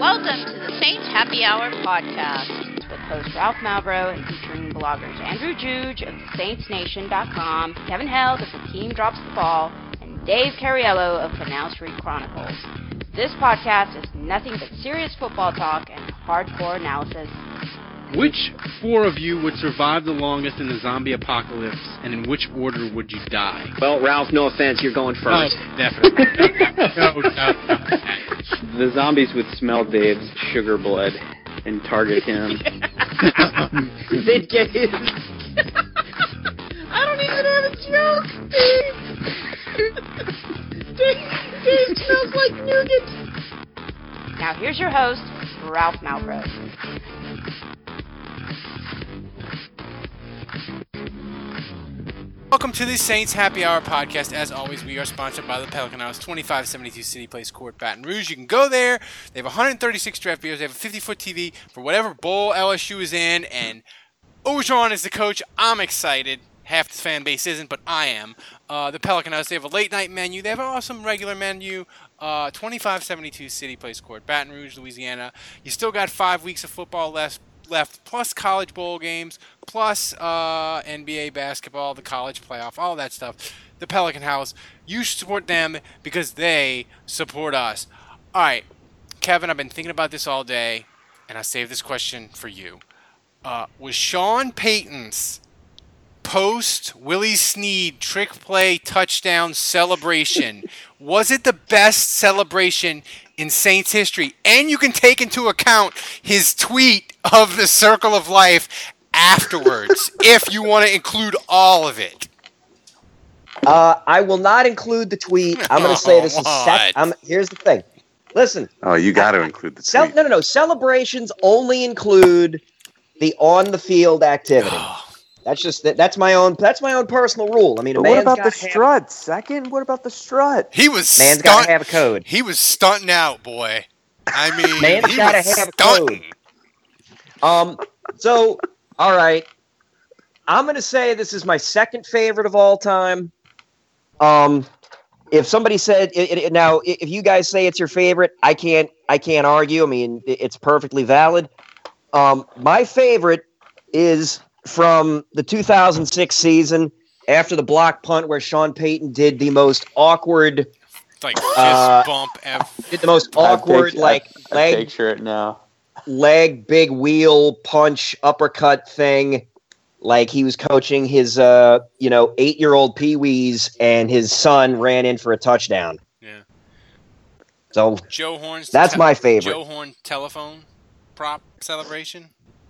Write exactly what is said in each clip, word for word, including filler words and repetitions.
Welcome to the Saints Happy Hour podcast with host Ralph Malbrough and featuring bloggers Andrew Juge of Saints Nation dot com, Kevin Held of The Team Drops the Ball, and Dave Cariello of Canal Street Chronicles. This podcast is nothing but serious football talk and hardcore analysis. Which four of you would survive the longest in the zombie apocalypse, and in which order would you die? Well, Ralph, no offense, you're going first. Oh, definitely. no, no, no. The zombies would smell Dave's sugar blood and target him. They'd get his... I don't even have a joke, Dave. Dave, Dave smells like nougat. Now here's your host, Ralph Malbrough. Welcome to the Saints Happy Hour podcast. As always, we are sponsored by the Pelican House, twenty-five seventy-two City Place Court, Baton Rouge. You can go there. They have one hundred thirty-six draft beers. They have a fifty-foot T V for whatever bowl L S U is in. And Ogeron is the coach. I'm excited. Half the fan base isn't, but I am. Uh, the Pelican House, they have a late-night menu. They have an awesome regular menu. Uh, twenty-five seventy-two City Place Court, Baton Rouge, Louisiana. You still got five weeks of football left. left, plus college bowl games, plus uh, N B A basketball, the college playoff, all that stuff. The Pelican House, you should support them because they support us. All right, Kevin, I've been thinking about this all day, and I saved this question for you. Uh, was Sean Payton's post-Willie Snead trick play touchdown celebration, was it the best celebration in Saints history? And you can take into account his tweet of the Circle of Life afterwards, if you want to include all of it. Uh, I will not include the tweet. I'm going to say this is sec- I'm, here's the thing. Listen. Oh, you got to include the tweet. Cel- no, no, no. Celebrations only include the on-the-field activity. That's just that, that's my own that's my own personal rule. I mean, a but what man's about the have, strut? Second, what about the strut? He was man's stunt- got to have a code. He was stunting out, boy. I mean, man's got to have stunting. a code. Um. So, all right. I'm going to say this is my second favorite of all time. Um, if somebody said it, it, now, if you guys say it's your favorite, I can't I can't argue. I mean, it, it's perfectly valid. Um, my favorite is from the two thousand six season after the block punt where Sean Payton did the most awkward, like fist uh, bump ever. Did the most awkward picture, like I, leg I picture it now. leg big wheel punch uppercut thing, like he was coaching his uh you know eight year old peewees and his son ran in for a touchdown. Yeah. So Joe Horn's that's te- my favorite. Joe Horn telephone prop celebration.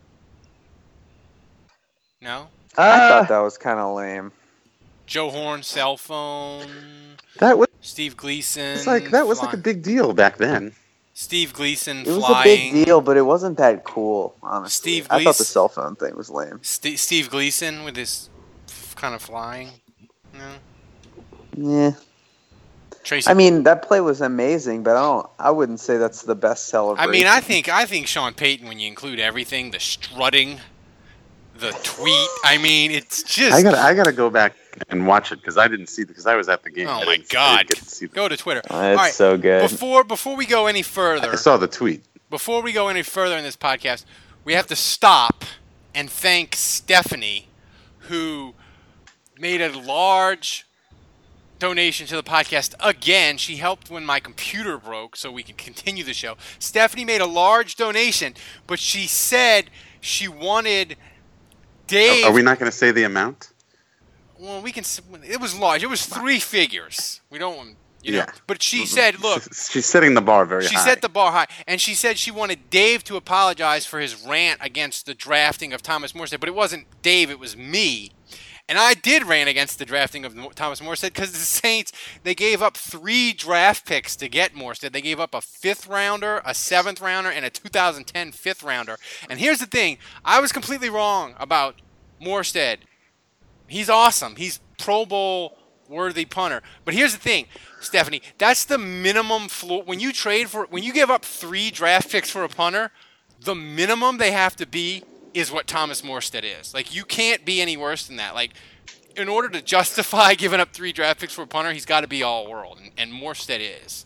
No? Uh, I thought that was kind of lame. Joe Horn cell phone. That was Steve Gleason. it's like that was fly- like a big deal back then. Steve Gleason It was flying. a big deal, but it wasn't that cool, honestly. Steve I thought the Gleason- cell phone thing was lame. St- Steve Gleason with his f- kind of flying. No. Yeah. Tracy. I mean, that play was amazing, but I don't. I wouldn't say that's the best celebration. I mean, I think I think Sean Payton, when you include everything, the strutting, the tweet. I mean, it's just. I gotta I gotta go back and watch it because I didn't see because I was at the game. Oh I my didn't- I God! didn't get to see the- Go to Twitter. Uh, it's All right, so good. Before before we go any further, I saw the tweet. before we go any further in this podcast, we have to stop and thank Stephanie, who made a large donation to the podcast again. She helped when my computer broke so we could continue the show. Stephanie made a large donation, but she said she wanted Dave. Are we not going to say the amount? Well, we can. It was large. It was three figures. We don't want. You know, Yeah. but she said, "Look, She's setting the bar very she high. set the bar high, and she said she wanted Dave to apologize for his rant against the drafting of Thomas Morstead, but it wasn't Dave, it was me." And I did rant against the drafting of Thomas Morstead because the Saints, they gave up three draft picks to get Morstead. They gave up a fifth rounder, a seventh rounder, and a two thousand ten fifth rounder. And here's the thing, I was completely wrong about Morstead. He's awesome. He's Pro Bowl worthy punter. But here's the thing, Stephanie, that's the minimum floor. When you trade for, when you give up three draft picks for a punter, the minimum they have to be is what Thomas Morstead is. Like, you can't be any worse than that. Like, in order to justify giving up three draft picks for a punter, he's got to be all world, and, and Morstead is.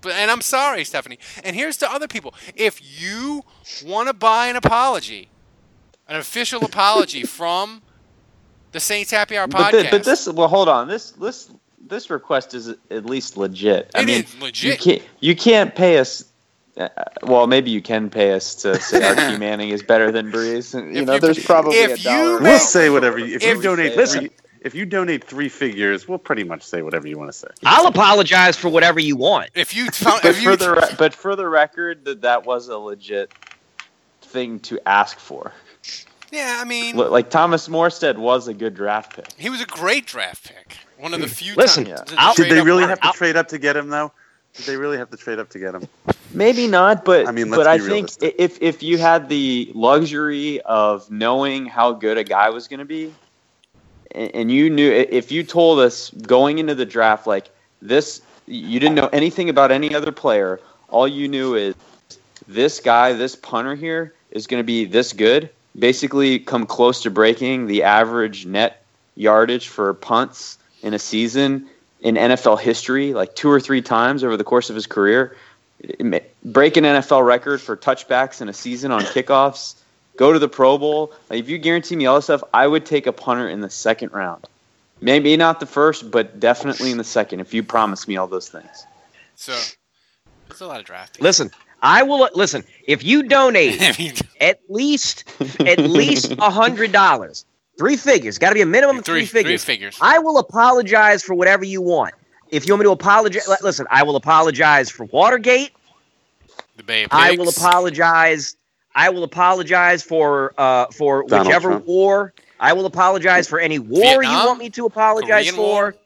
But and I'm sorry, Stephanie. And here's to other people. If you want to buy an apology, an official apology from the Saints Happy Hour But, podcast, thi- but this, well, hold on. This this this request is at least legit. I It mean, is legit. You can't, you can't pay us. Uh, well, maybe you can pay us to say Archie Manning is better than Breeze. You If know, you- there's probably if a you dollar. make- We'll say whatever. You, if, If- you donate, Listen. three, if you donate three figures, we'll pretty much say whatever you want to say. I'll apologize for whatever you want. if you found, But if you for the re- but for the record, that that was a legit thing to ask for. yeah, I mean, Li- Like Thomas Morstead was a good draft pick. he was a great draft pick. One of the few Listen, times. yeah. I'll- Did they straight up really work. have to I'll- trade up to get him, though? Did they really have to trade up to get him? Maybe not, but I mean, let's but I be think realistic. if if you had the luxury of knowing how good a guy was going to be, and, and you knew if you told us going into the draft like this, you didn't know anything about any other player. All you knew is this guy, this punter here, is going to be this good. Basically, come close to breaking the average net yardage for punts in a season in N F L history, like two or three times over the course of his career. Break an N F L record for touchbacks in a season on kickoffs. Go to the Pro Bowl. Like, if you guarantee me all this stuff, I would take a punter in the second round. Maybe not the first, but definitely in the second if you promise me all those things. So, it's a lot of drafting. Listen, I will listen. If you donate at least at least a hundred dollars, three figures, got to be a minimum of three, three figures. Three figures. I will apologize for whatever you want. If you want me to apologize, li- listen, I will apologize for Watergate. The Bay of I Pigs. will apologize. I will apologize for uh, for Donald whichever Trump. war. I will apologize for any war Vietnam? you want me to apologize Korean for. War?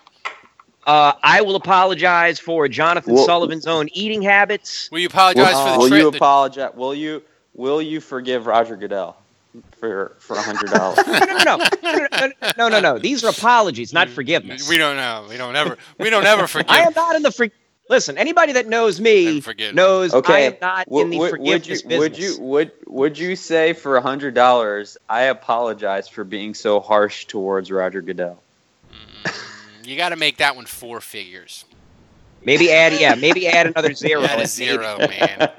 Uh, I will apologize for Jonathan Well- Sullivan's own eating habits. Will you apologize Will, for the will trip? you apologize? Will you will you forgive Roger Goodell for for a hundred dollars? No, no, no, no, no, no, no, no. These are apologies, not forgiveness. We don't know. We don't ever. We don't ever forgive. I am not in the free. Listen, anybody that knows me Never forgive. knows I Okay. am not Would- in the would- forgiveness would you, would business. you would would you say for a hundred dollars? I apologize for being so harsh towards Roger Goodell. You got to make that one four figures. Maybe add, yeah, maybe add another zero. Add a zero, man.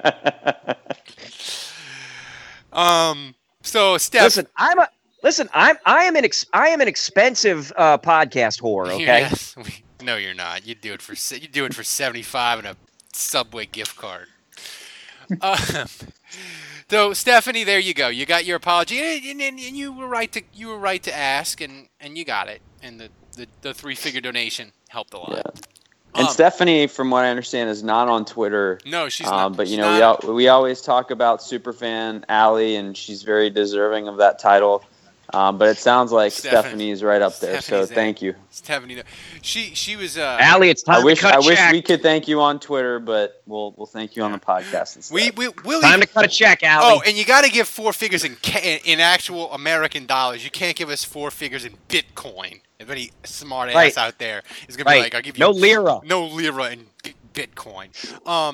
Um. So, Steph. Listen, I'm a listen. I'm I am an ex, I am an expensive uh, podcast whore. Okay. Yes. We, no, you're not. You do it for se- you do it for seventy five and a Subway gift card. Uh, so, Stephanie, there you go. You got your apology, and, and, and you were right to you were right to ask, and, and you got it. And the, the, the three figure donation helped a lot. Yeah. And Um, Stephanie, from what I understand, is not on Twitter. No, she's um, not. But you she's know, we not- al- we always talk about superfan Allie, and she's very deserving of that title. Um, but it sounds like Stephanie- Stephanie is right up there. Stephanie's so there. thank you. Stephanie, she she was. Uh, Allie, it's time I wish to cut I a wish check. we could thank you on Twitter, but we'll we'll thank you on the podcast instead. we we will. Time to cut a check, Allie. Oh, and you got to give four figures in ca- in actual American dollars. You can't give us four figures in Bitcoin. If any smart ass Right. out there is gonna be right. like, "I'll give you no lira. no lira in bi- Bitcoin." Um,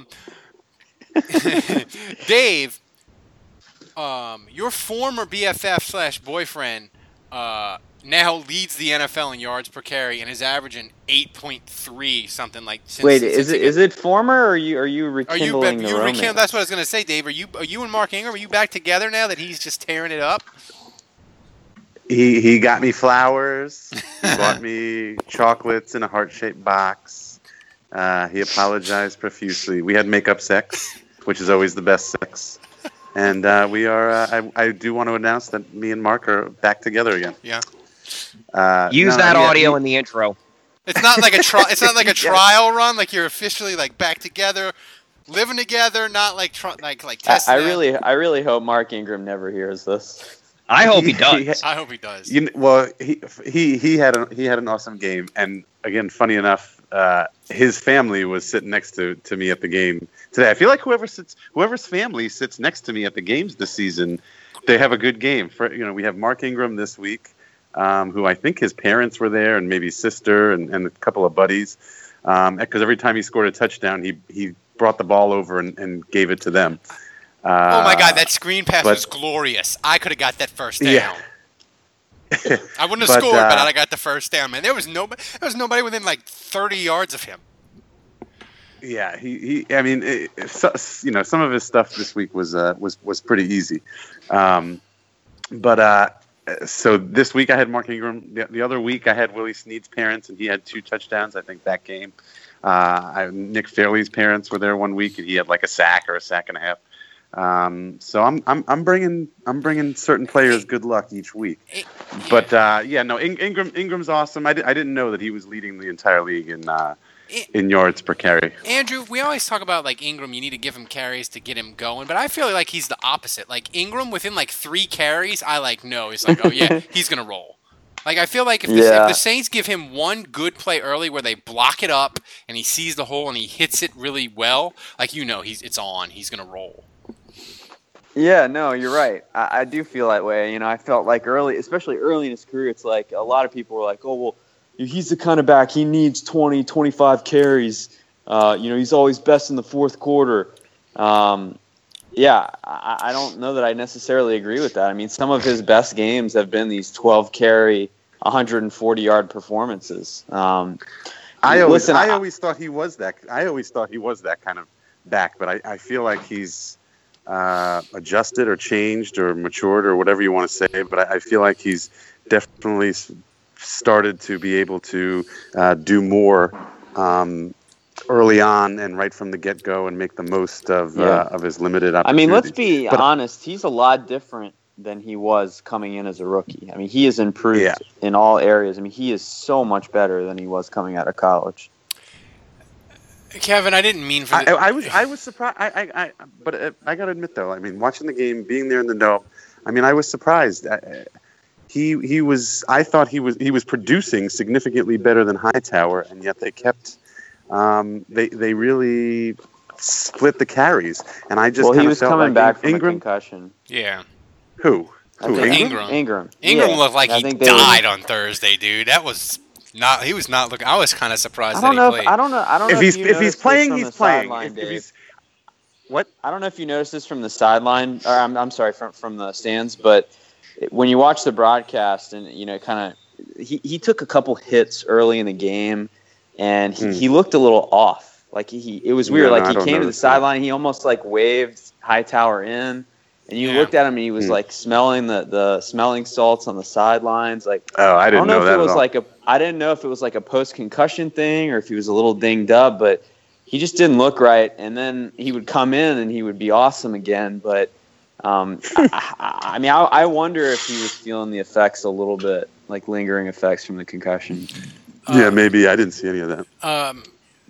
Dave, um, your former B F F slash boyfriend uh, now leads the N F L in yards per carry and is averaging eight point three something like. Since, Wait, since is he it got- is it former or are you are you Are you, rekindling you the romance? rekindle? That's what I was going to say, Dave. Are you are you and Mark Ingram? Are you back together now that he's just tearing it up? He he got me flowers. He bought me chocolates in a heart-shaped box. Uh, he apologized profusely. We had makeup sex, which is always the best sex. And uh, we are. Uh, I, I do want to announce that me and Mark are back together again. Yeah. Uh, Use no, that yeah, audio he- in the intro. It's not like a tri- It's not like a trial run. Like you're officially like back together, living together. Not like tr- like like I, testing. I it. really I really hope Mark Ingram never hears this. I hope he He- does. I hope he does. You, kn- well, he he he had a, he had an awesome game, and again, funny enough, uh, his family was sitting next to, to me at the game today. I feel like whoever sits whoever's family sits next to me at the games this season, they have a good game. For you know, we have Mark Ingram this week, um, who I think his parents were there, and maybe sister and, and a couple of buddies. Because um, every time he scored a touchdown, he he brought the ball over and, and gave it to them. Uh, Oh my God, that screen pass but- was glorious. I could have got that first down. Yeah. I wouldn't have But, scored, uh, but I got the first down, man. There was no, there was nobody within like thirty yards of him. Yeah, he, he I mean, it, so, you know, some of his stuff this week was uh, was was pretty easy, um, but uh, so this week I had Mark Ingram. The, the other week I had Willie Snead's parents, and he had two touchdowns. I think that game. Uh, I, Nick Fairley's parents were there one week, and he had like a sack or a sack and a half. Um, so I'm I'm I'm bringing I'm bringing certain players good luck each week. But uh, yeah, no, In, Ingram Ingram's awesome. I, di- I didn't know that he was leading the entire league in. Uh, in yards per carry. Andrew, we always talk about, like, Ingram, you need to give him carries to get him going, but I feel like he's the opposite. Like, Ingram, within, like, three carries, I, like, know. He's like, oh, yeah, he's going to roll. Like, I feel like if the, Yeah. if the Saints give him one good play early where they block it up and he sees the hole and he hits it really well, like, you know, he's it's on. He's going to roll. Yeah, no, you're right. I, I do feel that way. You know, I felt like early, especially early in his career, it's like a lot of people were like, oh, well, he's the kind of back, he needs twenty, twenty-five carries. Uh, you know, he's always best in the fourth quarter. Um, yeah, I, I don't know that I necessarily agree with that. I mean, some of his best games have been these twelve carry, one hundred forty yard performances. Um, I always, listen, I I- always thought he was that. I always thought he was that kind of back, but I, I feel like he's uh, adjusted or changed or matured or whatever you want to say. But I, I feel like he's definitely started to be able to uh, do more um, early on and right from the get-go and make the most of Yeah. uh, of his limited I opportunities. mean, let's be But- honest. He's a lot different than he was coming in as a rookie. I mean, he has improved Yeah. in all areas. I mean, he is so much better than he was coming out of college. Kevin, I didn't mean for I, the, I was I was surprised. I, I, I but uh, I got to admit though, I mean, watching the game, being there in the dome, I mean, I was surprised. I, he he was. I thought he was he was producing significantly better than Hightower, and yet they kept. Um, they they really split the carries, and I just well, he kinda was felt coming like back from Ingram. a concussion. yeah. Who? I Who? think- Ingram? Ingram. Ingram. Ingram Yeah. looked like I he think they were- died on Thursday, dude. That was not. He was not looking. I was kind of surprised I that don't he know. played. If, I don't know. I don't know If he's you if he's noticed this playing, from he's the playing. sideline, If, if Dave. he's what? I don't know if you noticed this from the sideline, or I'm, I'm sorry, from from the stands, but when you watch the broadcast, and you know, kind of, he, he took a couple hits early in the game, and he, Hmm. he looked a little off. Like he, it was weird. No, I like he don't came to the notice that. sideline, he almost like waved Hightower in, and you Yeah. looked at him, and he was Hmm. like smelling the the smelling salts on the sidelines, like. Oh, I I didn't don't know, know if that it was at all. like a. I didn't know if it was like a post concussion thing or if he was a little dinged up, but he just didn't look right. And then he would come in and he would be awesome again. But um, I, I, I mean, I, I wonder if he was feeling the effects a little bit, like lingering effects from the concussion. yeah, maybe I didn't see any of that. Um,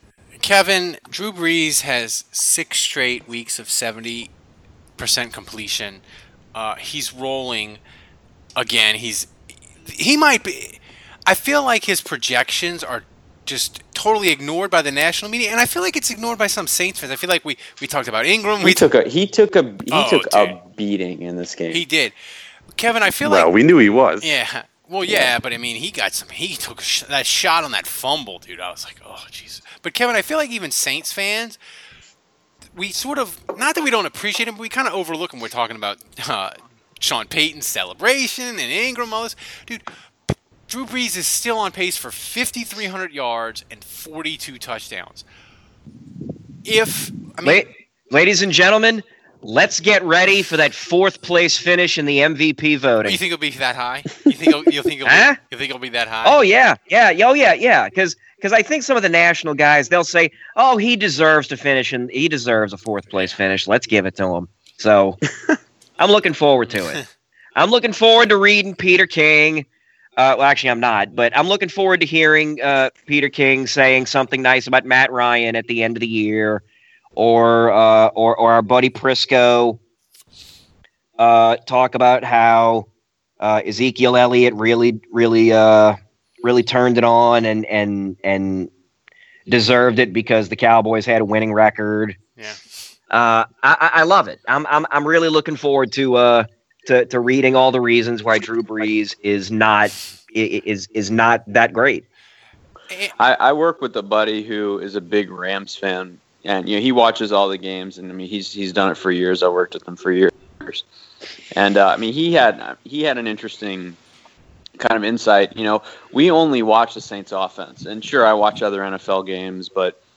Kevin, Drew Brees has six straight weeks of seventy percent completion. Uh, he's rolling again. He's he might be. I feel like his projections are just totally ignored by the national media, and I feel like it's ignored by some Saints fans. I feel like we, we talked about Ingram. He We took a he took a he Oh, took dude. a beating in this game. he did. Kevin, I feel Well, like we knew he was. yeah. Well, yeah, but I mean, he got some. He took a sh- that shot on that fumble, dude. I was like, oh, jeez. But Kevin, I feel like even Saints fans, we sort of not that we don't appreciate him, but we kind of overlook him. We're talking about uh, Sean Payton's celebration and Ingram, all this, dude. Drew Brees is still on pace for fifty-three hundred yards and forty-two touchdowns. If I mean, La- ladies and gentlemen, let's get ready for that fourth place finish in the M V P voting. you think it'll be that high? You think it'll, you think it'll Huh? be, you think it'll be that high? Oh yeah, yeah, oh yeah, yeah. Because because I think some of the national guys they'll say, oh, he deserves to finish and he deserves a fourth place finish. Let's give it to him. So I'm looking forward to it. I'm looking forward to reading Peter King. Uh, well, actually, I'm not, but I'm looking forward to hearing uh, Peter King saying something nice about Matt Ryan at the end of the year, or uh, or or our buddy Prisco uh, talk about how uh, Ezekiel Elliott really, really, uh, really turned it on and and and deserved it because the Cowboys had a winning record. Yeah. Uh, I, I love it. I'm I'm I'm really looking forward to uh to, to reading all the reasons why Drew Brees is not is is not that great. I, I work with a buddy who is a big Rams fan, and you know he watches all the games, and I mean he's he's done it for years. I worked with him for years, and uh, I mean he had he had an interesting kind of insight. You know, we only watch the Saints offense, and sure I watch other N F L games, but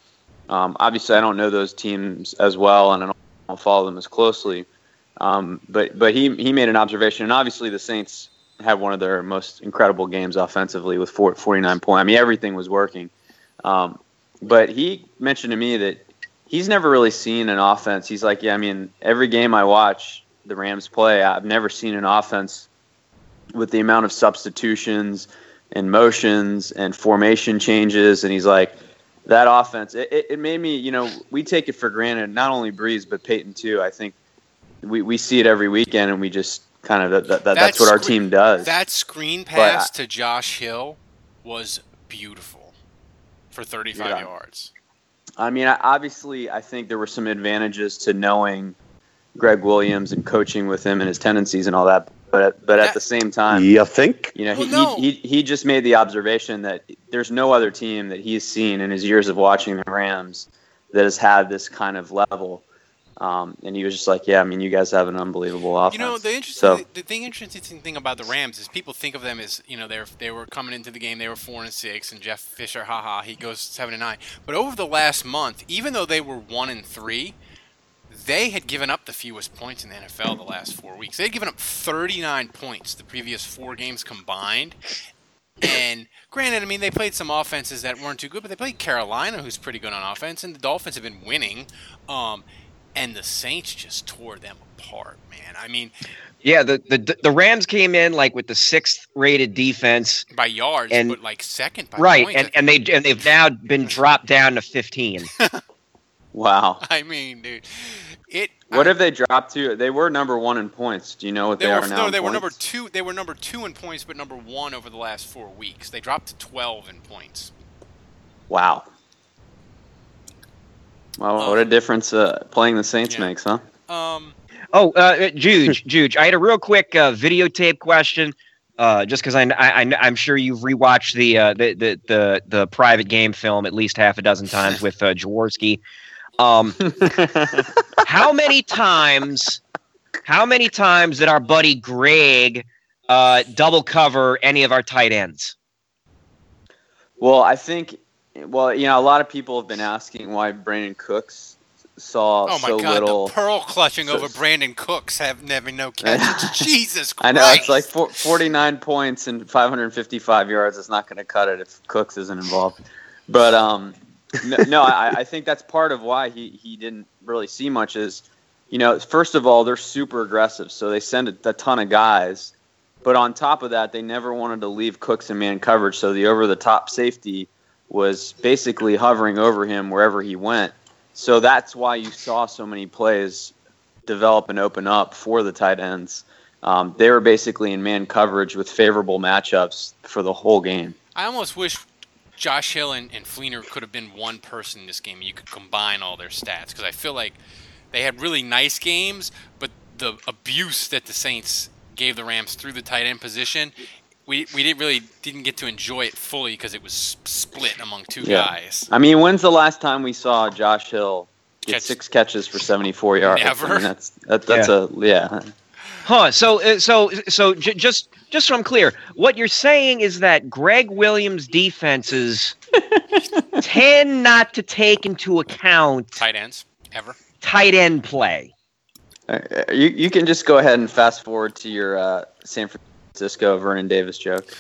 Um, obviously, I don't know those teams as well, and I don't, I don't follow them as closely. Um, but but he he made an observation, and obviously the Saints had one of their most incredible games offensively with four, forty-nine points. I mean, everything was working. Um, but he mentioned to me that he's never really seen an offense. He's like, yeah, I mean, every game I watch the Rams play, I've never seen an offense with the amount of substitutions and motions and formation changes. And he's like, that offense, it, it made me, you know, we take it for granted, not only Breeze, but Peyton too. I think we, we see it every weekend, and we just kind of, that, that, that that's what our screen, team does. That screen pass but, to Josh Hill was beautiful for thirty-five yeah. yards. I mean, obviously, I think there were some advantages to knowing Greg Williams and coaching with him and his tendencies and all that. But but at the same time, you think? You know, well, he, no. he he he just made the observation that there's no other team that he's seen in his years of watching the Rams that has had this kind of level. Um, and he was just like, yeah, I mean, you guys have an unbelievable offense. You know, the interesting, so, the, the thing, interesting thing about the Rams is people think of them as, you know, they they were coming into the game, they were four and six, and Jeff Fisher, haha, he goes seven and nine. But over the last month, even though they were one and three, they had given up the fewest points in the N F L the last four weeks. They had given up thirty-nine points the previous four games combined. And granted, I mean, they played some offenses that weren't too good, but they played Carolina, who's pretty good on offense, and the Dolphins have been winning. Um, and the Saints just tore them apart, man. I mean, yeah, the the the Rams came in like with the sixth rated defense by yards, and, but like second by right, points. and and they and they've now been dropped down to fifteen. wow. I mean, dude, it. What I, have they dropped to? They were number one in points. Do you know what they, they, were? are now? No, in they were points? number two. They were number two in points, but number one over the last four weeks. They dropped to twelve in points. Wow. Well, Um, what a difference uh, playing the Saints yeah. makes, huh? Um. Oh, uh, Juge, Juge, I had a real quick uh, videotape question, uh, just because I, I, I'm sure you've rewatched the, uh, the, the the the private game film at least half a dozen times with uh, Jaworski. Um, how many times? How many times did our buddy Greg uh, double cover any of our tight ends? Well, I think, well, you know, a lot of people have been asking why Brandon Cooks saw Oh my so God! little. The pearl clutching so, over Brandon Cooks have never no catches. Jesus Christ! I know it's like four, forty-nine points and five hundred fifty-five yards. It's not going to cut it if Cooks isn't involved. But um, no, no I, I think that's part of why he, he didn't really see much. Is, you know, first of all, they're super aggressive, so they send a, a ton of guys. But on top of that, they never wanted to leave Cooks in man coverage, so the over-the-top safety was basically hovering over him wherever he went. So that's why you saw so many plays develop and open up for the tight ends. Um, they were basically in man coverage with favorable matchups for the whole game. I almost wish Josh Hill and, and Fleener could have been one person in this game. You could combine all their stats because I feel like they had really nice games, but the abuse that the Saints gave the Rams through the tight end position, we we didn't really didn't get to enjoy it fully because it was split among two Yeah. guys. I mean, when's the last time we saw Josh Hill get Catch- six catches for seventy-four yards? Never. I mean, that's that, that's Yeah. a yeah. Huh? So, uh, so, so, j- just, just so I'm clear, what you're saying is that Greg Williams' defenses tend not to take into account Tight ends ever. tight end play. Uh, You you can just go ahead and fast forward to your uh, San Francisco Vernon Davis joke.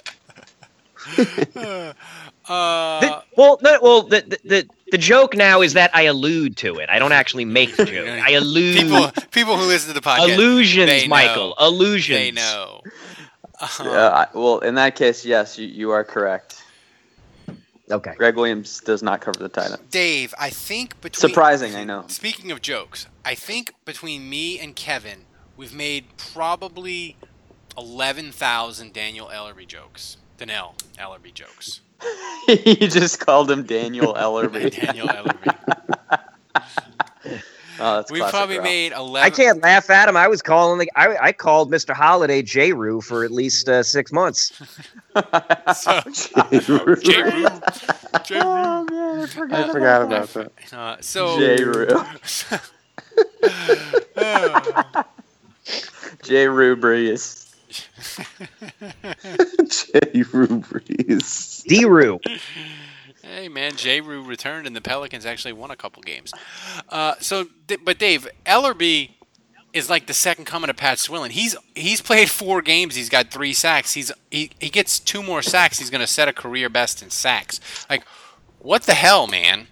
Uh, The- well, no, well, the, the the the joke now is that I allude to it. I don't actually make the joke. I allude. people people who listen to the podcast, Illusions, they Michael. know. Illusions. They know. Uh, Uh, I- well, in that case, yes, you, you are correct. Okay. Greg Williams does not cover the tight end. Dave, I think between Surprising, I know. Speaking of jokes, I think between me and Kevin, we've made probably eleven thousand Daniel Ellerby jokes. Daniel Ellerby jokes. You just called him Daniel Ellerby. Daniel Ellerby. Oh, that's We've classic probably Ralph. made eleven. I can't laugh at him. I was calling the, I, I called Mister Holiday J-Roo for at least uh, six months. So, J. Rue. J. Rue. Oh man, I forgot, I forgot about that. Uh, so J. Rue. J. Rue Breeze. Jay Rubreeze. D-Roo. Hey man, J. Rue returned, and the Pelicans actually won a couple games. Uh, so, but Dave Ellerby is like the second coming of Pat Swillen. He's he's played four games. He's got three sacks. He's he, he gets two more sacks. He's going to set a career best in sacks. Like, what the hell, man?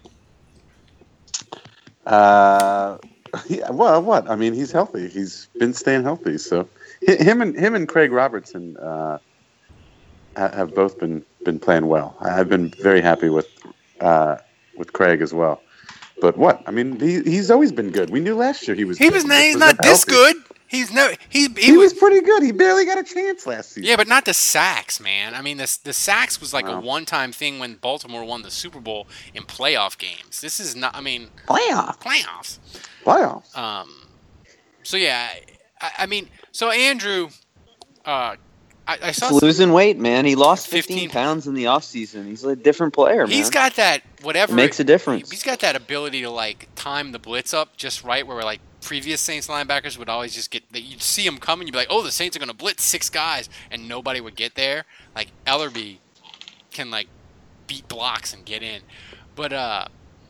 Uh, yeah, well, what? I mean, he's healthy. He's been staying healthy. So him and him and Craig Robertson uh, have both been, been playing well. I've been very happy with uh, with Craig as well. But what? I mean, he, he's always been good. We knew last year he was. He good. was. He Not, he's was not this healthy. good. He's no. He he, He was pretty good. He barely got a chance last season. Yeah, but not the sacks, man. I mean, the the sacks was like Wow. a one-time thing when Baltimore won the Super Bowl in playoff games. This is not. I mean, Playoff. playoffs. Playoffs. Um. So yeah, I, I mean, so Andrew, uh, I, I saw. He's losing weight, man. He lost fifteen, fifteen pounds in the offseason. He's a different player, man. He's got that whatever. It makes a difference. He's got that ability to like time the blitz up just right, where like previous Saints linebackers would always just get. You'd see him coming, you'd be like, "Oh, the Saints are going to blitz six guys," and nobody would get there. Like Ellerby can like beat blocks and get in, but uh,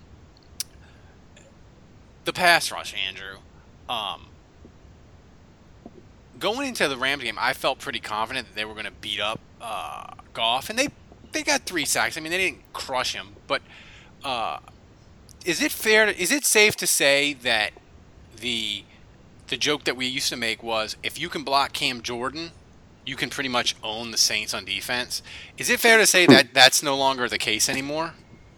the pass rush, Andrew. Um, going into the Rams game, I felt pretty confident that they were going to beat up uh, Goff, and they they got three sacks. I mean, they didn't crush him, but uh, is it fair? To, is it safe to say that the the joke that we used to make was if you can block Cam Jordan, you can pretty much own the Saints on defense? Is it fair to say that that's no longer the case anymore?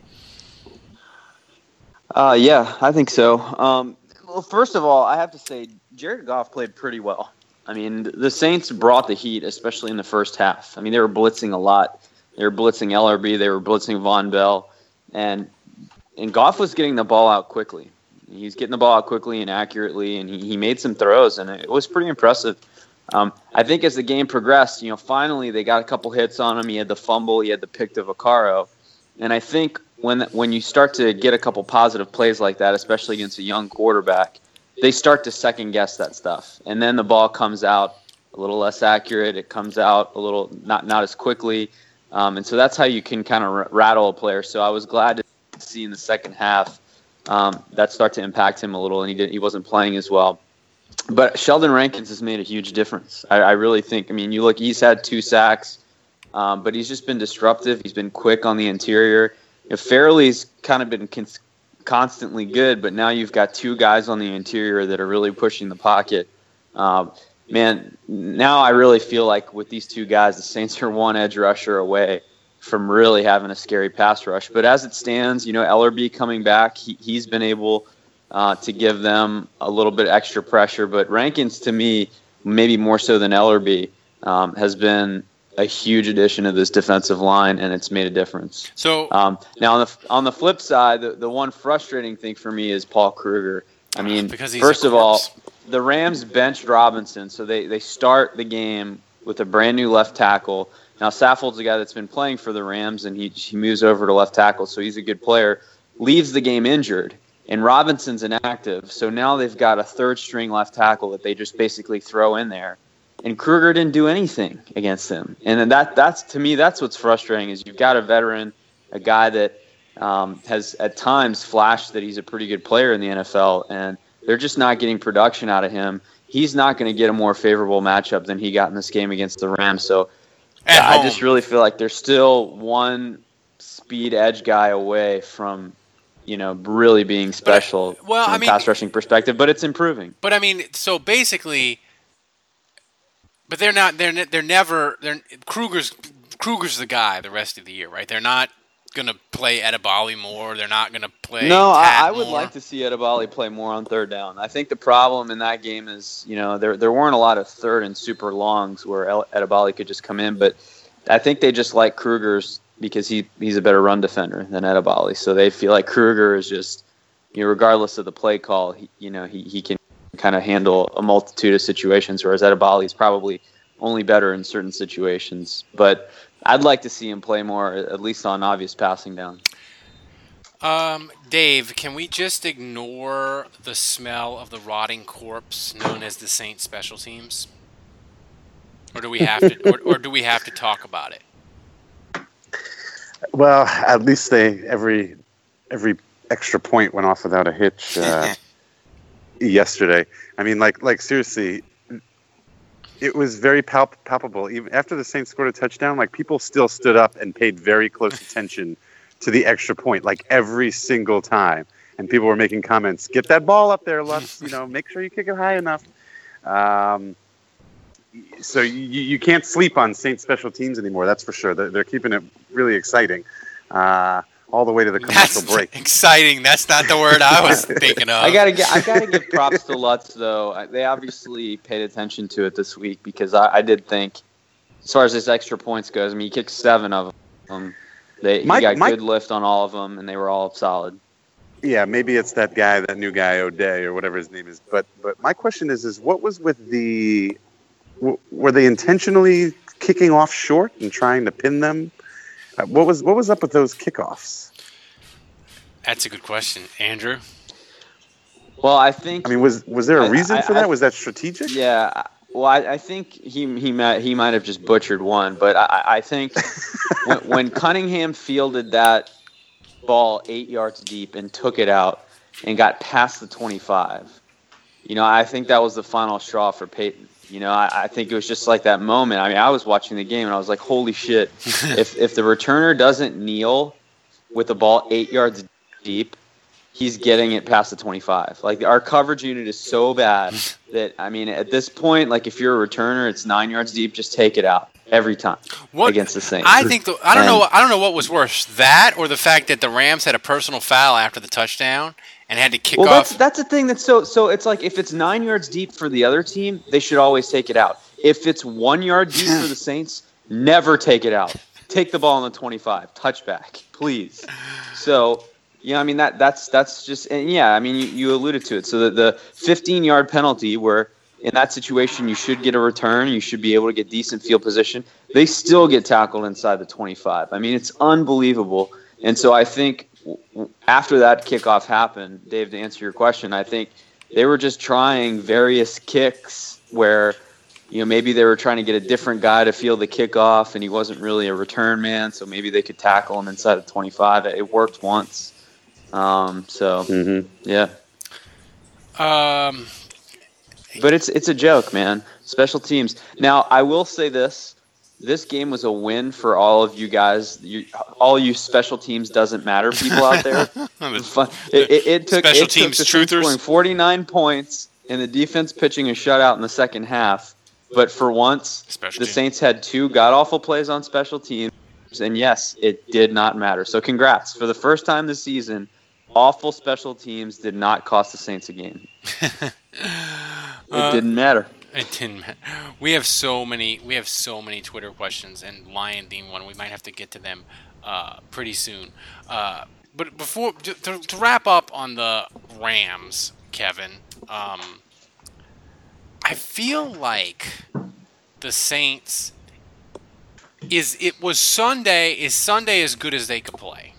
Uh, yeah, I think so. Um, well, first of all, I have to say Jared Goff played pretty well. I mean, the Saints brought the heat, especially in the first half. I mean, they were blitzing a lot. They were blitzing L R B. They were blitzing Von Bell. And and Goff was getting the ball out quickly. He was getting the ball out quickly and accurately, and he, he made some throws, and it was pretty impressive. Um, I think as the game progressed, you know, finally they got a couple hits on him. He had the fumble. He had the pick to Vaccaro. And I think when when you start to get a couple positive plays like that, especially against a young quarterback, they start to second-guess that stuff. And then the ball comes out a little less accurate. It comes out a little not, not as quickly. Um, and so that's how you can kind of r- rattle a player. So I was glad to see in the second half um, that start to impact him a little, and he did, he wasn't playing as well. But Sheldon Rankins has made a huge difference. I, I really think. I mean, you look, he's had two sacks, um, but he's just been disruptive. He's been quick on the interior. You know, Fairley's kind of been cons- constantly good, but now you've got two guys on the interior that are really pushing the pocket. Um, man, now I really feel like with these two guys, the Saints are one edge rusher away from really having a scary pass rush. But as it stands, you know, Ellerby coming back, he, he's been able uh, to give them a little bit extra pressure. But Rankins, to me, maybe more so than Ellerby, um, has been a huge addition to this defensive line, and it's made a difference. So um, now on the on the flip side, the, the one frustrating thing for me is Paul Kruger. I mean, because he's first a of all, corpse. the Rams benched Robinson, so they, they start the game with a brand new left tackle. Now, Saffold's a guy that's been playing for the Rams, and he he moves over to left tackle, so he's a good player. Leaves the game injured, and Robinson's inactive, so now they've got a third-string left tackle that they just basically throw in there. And Kruger didn't do anything against him. And that that's to me, that's what's frustrating is you've got a veteran, a guy that um, has at times flashed that he's a pretty good player in the N F L, and they're just not getting production out of him. He's not going to get a more favorable matchup than he got in this game against the Rams. So At I home. just really feel like there's still one speed edge guy away from, you know, really being special well, from I a mean- pass rushing perspective, but it's improving. But I mean, so basically, but they're not. They're ne- they're never. They're Kruger's Kruger's the guy the rest of the year, right? They're not gonna play Edibali more. They're not gonna play. No, I, Tat I would more. like to see Edibali play more on third down. I think the problem in that game is, you know, there there weren't a lot of third and super longs where El- Edibali could just come in, but I think they just like Kruger's because he he's a better run defender than Edibali. So they feel like Kruger is just, you know, regardless of the play call, he, you know, he, he can kind of handle a multitude of situations, whereas Edibali is probably only better in certain situations. But I'd like to see him play more, at least on obvious passing down. Um, Dave, can we just ignore the smell of the rotting corpse known as the Saints special teams, or do we have to, or, or do we have to talk about it? Well, at least they every every extra point went off without a hitch uh, yesterday. I mean, like like seriously, it was very palp- palpable. Even after the Saints scored a touchdown, like people still stood up and paid very close attention to the extra point, like every single time. And people were making comments, "Get that ball up there, Lutz. You know, make sure you kick it high enough." Um, so you, you can't sleep on Saints special teams anymore. That's for sure. They're, they're keeping it really exciting, uh, all the way to the commercial That's break. exciting. That's not the word I was thinking of. I gotta get, I gotta give props to Lutz though. I- They obviously paid attention to it this week because I, I did think, as far as his extra points goes, I mean, he kicked seven of them. They he Mike- got Mike- good lift on all of them, and they were all solid. Yeah, maybe it's that guy, that new guy, O'Day, or whatever his name is. But but my question is, is what was with the... W- were they intentionally kicking off short and trying to pin them? Uh, what was what was up with those kickoffs? That's a good question, Andrew. Well, I think. I mean, was was there a I- reason I- for that? I- Was that strategic? Yeah. Well, I, I think he he might he might have just butchered one, but I, I think when, when Cunningham fielded that ball eight yards deep and took it out and got past the twenty-five, you know, I think that was the final straw for Peyton. You know, I, I think it was just like that moment. I mean, I was watching the game and I was like, holy shit, if if the returner doesn't kneel with the ball eight yards deep, he's getting it past the twenty-five. Like, our coverage unit is so bad that, I mean, at this point, like, if you're a returner, it's nine yards deep, just take it out every time What, against the Saints. I think the, I don't And- know. I don't know what was worse, that or the fact that the Rams had a personal foul after the touchdown and had to kick Well, off. that's that's the thing that's so so. It's like if it's nine yards deep for the other team, they should always take it out. If it's one yard deep for the Saints, never take it out. Take the ball on the twenty-five, touchback, please. So, yeah, I mean that that's that's just and yeah, I mean you, you alluded to it. So the the fifteen yard penalty, where in that situation you should get a return, you should be able to get decent field position. They still get tackled inside the twenty-five. I mean, it's unbelievable. And so I think after that kickoff happened, Dave, to answer your question, I think they were just trying various kicks where, you know, maybe they were trying to get a different guy to field the kickoff, and he wasn't really a return man, so maybe they could tackle him inside of twenty-five. It worked once. Um, so, Mm-hmm. yeah. Um, But it's it's a joke, man. Special teams. Now, I will say this. This game was a win for all of you guys. You, all you special teams doesn't matter people out there. Fun- It, it, it took Special it teams took the Saints truthers. scoring forty-nine points and the defense pitching a shutout in the second half. But for once, Special the teams. Saints had two god-awful plays on special teams, and yes, it did not matter. So congrats. For the first time this season, awful special teams did not cost the Saints a game. It Uh, didn't matter. It didn't matter. We have so many. We have so many Twitter questions, and Lion Dean one. We might have to get to them uh, pretty soon. Uh, but before to, to, to wrap up on the Rams, Kevin, um, I feel like the Saints is. It was Sunday. Is Sunday as good as they could play?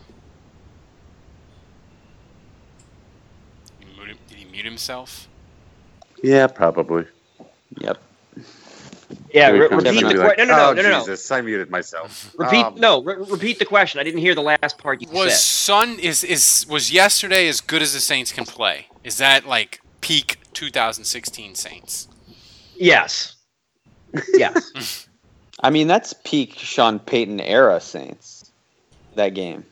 Did he mute, him- did he mute himself? Yeah, probably. Yep. Yeah, Here re- he comes. repeat the Be question. like, no, no, no, oh, no, no, no. Jesus, I muted myself. Repeat Um, no. Re- repeat the question. I didn't hear the last part you Was said. Sun is is was yesterday as good as the Saints can play? Is that like peak two thousand sixteen Saints? Yes. Yes. I mean, that's peak Sean Payton era Saints, that game.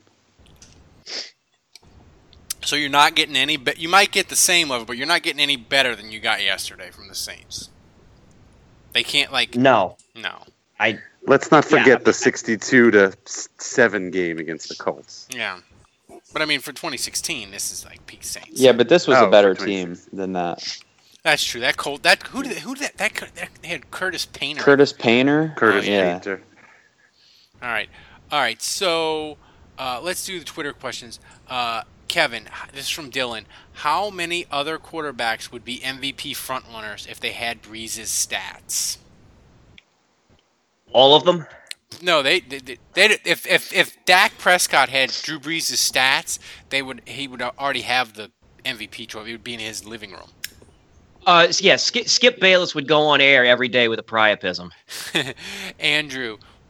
So you're not getting any. Be- you might get the same level, but you're not getting any better than you got yesterday from the Saints. They can't like no. no. I. Let's not Yeah, forget I- the sixty-two to seven game against the Colts. Yeah, but I mean for twenty sixteen, this is like peak Saints. Yeah, but this was Oh, a better for team than that. that's true. That Colt. That who did who did that that, that they had Curtis Painter. Curtis Painter. Curtis yeah. Painter. All right, all right. So uh, let's do the Twitter questions. Uh, Kevin, this is from Dylan. How many other quarterbacks would be M V P frontrunners if they had Breeze's stats? All of them. No, they, they, they, they if if if Dak Prescott had Drew Brees' stats, they would he would already have the M V P trophy. It would be in his living room. Uh, yeah. Skip, Skip Bayless would go on air every day with a priapism. Andrew,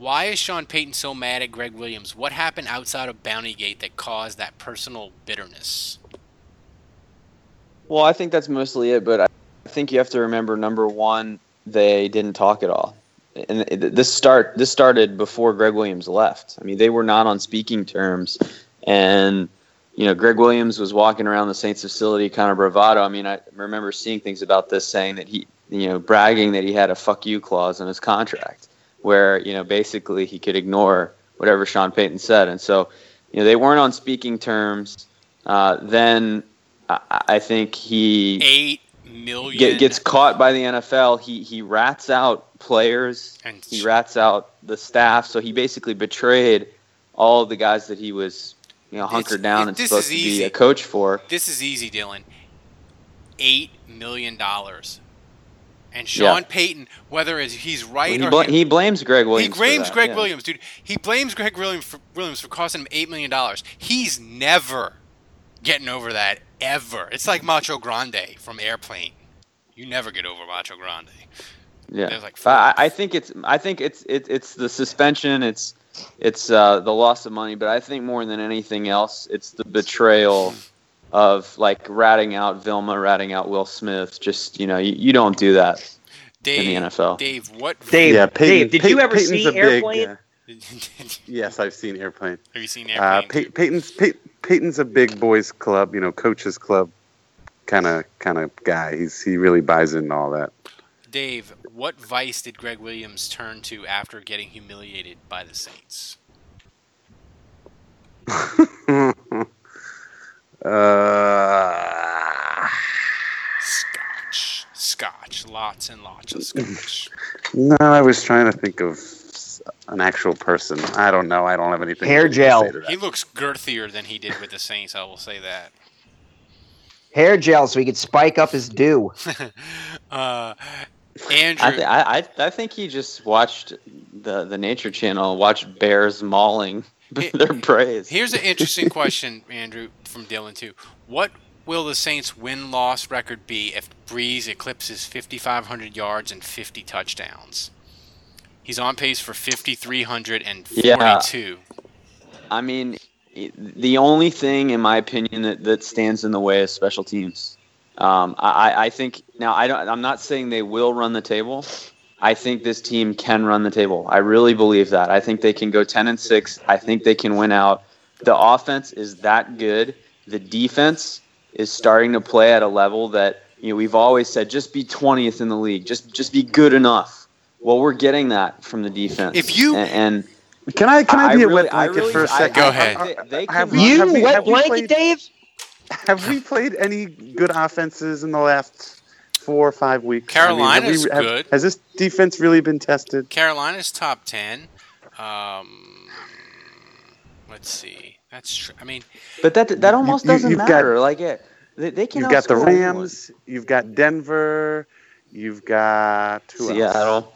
Why is Sean Payton so mad at Greg Williams? What happened outside of Bountygate that caused that personal bitterness? Well, I think that's mostly it, but I think you have to remember, number one, they didn't talk at all. And this start this started before Greg Williams left. I mean, they were not on speaking terms. And, you know, Greg Williams was walking around the Saints facility kind of bravado. I mean, I remember seeing things about this saying that he, you know, bragging that he had a fuck you clause in his contract where, you know, basically he could ignore whatever Sean Payton said. And so, you know, they weren't on speaking terms. Uh, then I, I think he eight million get, gets caught by the N F L. He he rats out players. And he rats out the staff. So he basically betrayed all of the guys that he was, you know, hunkered It's- down it- and this supposed is to easy. be a coach for. This is easy, Dylan. Eight million dollars. And Sean Yeah. Payton, whether it's, he's right He, or bla- him- he blames Greg he Williams. for blames that, Greg yeah. Williams, dude. He blames Greg Williams for, Williams for costing him eight million dollars. He's never getting over that ever. It's like Macho Grande from Airplane. You never get over Macho Grande. Yeah, There's like But I, I think it's I think it's it, it's the suspension, it's it's uh, the loss of money, but I think more than anything else, it's the betrayal of like ratting out Vilma, ratting out Will Smith. Just you know, you, you don't do that Dave, in the N F L. Dave, what? Dave, Yeah, Peyton, Dave, did Pey- you ever Peyton's see a big, Airplane? uh, Have yes, I've seen Airplane. you seen Uh, Airplane? Pey- Peyton's Pey- Peyton's a big boys club, you know, coaches club kind of kind of guy. He's he really buys into all that. Dave, what vice did Greg Williams turn to after getting humiliated by the Saints? uh, Scotch. Scotch. Lots and lots of scotch. no, I was trying to think of an actual person. I don't know. I don't have anything. Hair to gel. say to that. He looks girthier than he did with the Saints, I will say that. Hair gel so he could spike up his dew. uh, Andrew. I, th- I I I think he just watched the the Nature Channel, watched bears mauling their prey. Here's an interesting question, Andrew, from Dylan, too. What will the Saints' win-loss record be if Breeze eclipses fifty-five hundred yards and fifty touchdowns? He's on pace for fifty-three forty-two. I mean, it- the only thing, in my opinion, that, that stands in the way is special teams. Um, I, I think now I don't. I'm not saying they will run the table. I think this team can run the table. I really believe that. I think they can go ten and six. I think they can win out. The offense is that good. The defense is starting to play at a level that, you know, we've always said, just be twentieth in the league. Just just be good enough. Well, we're getting that from the defense. If you- and, and Can I can I, be really- a wet blanket really- for a I- second? Go I- ahead. I- They, they Have can we- You have we- wet have we blanket, played- Dave? Have we played any good offenses in the last four or five weeks? Carolina's have we, have, good. Has this defense really been tested? Carolina's top ten. Um, let's see. That's true. I mean, But that that almost You- you- doesn't you've got- matter. like it, they, they can. You've got the outscore anyone. Rams. You've got Denver. You've got who else? Seattle.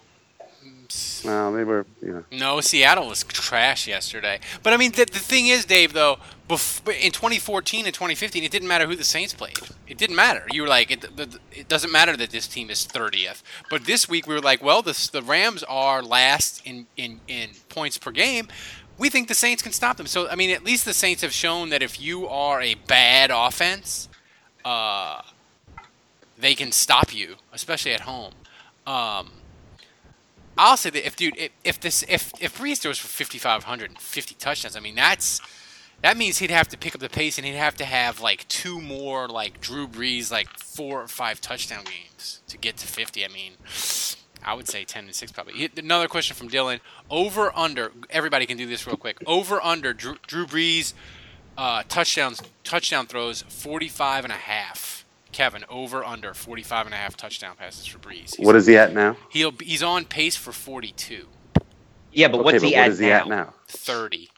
Well, they were, you know. no, Seattle was trash yesterday. But I mean, the, the thing is, Dave, though, bef- in twenty fourteen and twenty fifteen, it didn't matter who the Saints played. It didn't matter. You were like, it, the- it doesn't matter that this team is thirtieth. But this week, we were like, well, the the Rams are last in, in, in points per game. We think the Saints can stop them. So, I mean, at least the Saints have shown that if you are a bad offense, uh, they can stop you, especially at home. Um, I'll say that if dude, if, if this if if Brees throws for fifty-five hundred and fifty touchdowns, I mean that's that means he'd have to pick up the pace and he'd have to have like two more like Drew Brees like four or five touchdown games to get to fifty. I mean, I would say ten and six probably. Another question from Dylan: over under. Everybody can do this real quick. Over under Drew, Drew Brees uh, touchdowns touchdown throws forty-five and a half. Kevin, over under forty-five and a half touchdown passes for Brees. He's, What is he at now? He'll he's on pace for forty-two. Yeah, but Okay, what's but he, what at, is he now? at now? thirty.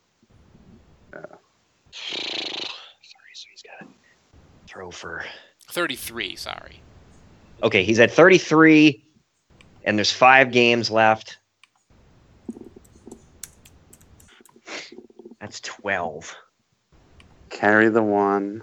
Sorry, so he's got to throw for. thirty-three, sorry. Okay, he's at thirty-three, and there's five games left. That's twelve. Carry the one.